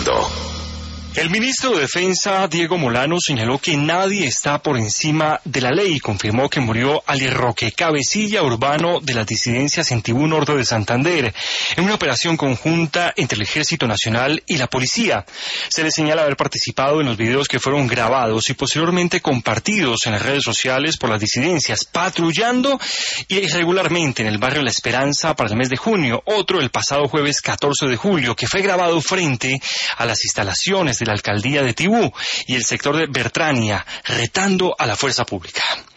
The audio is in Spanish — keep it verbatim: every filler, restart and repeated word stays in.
El ministro de Defensa, Diego Molano, señaló que nadie está por encima de la ley y confirmó que murió Ali Roque, cabecilla urbano de las disidencias en Tibú Norte de Santander, en una operación conjunta entre el Ejército Nacional y la policía. Se le señala haber participado en los videos que fueron grabados y posteriormente compartidos en las redes sociales por las disidencias, patrullando irregularmente en el barrio La Esperanza para el mes de junio, otro el pasado jueves catorce de julio, que fue grabado frente a las instalaciones de la alcaldía de Tibú y el sector de Bertrania, retando a la fuerza pública.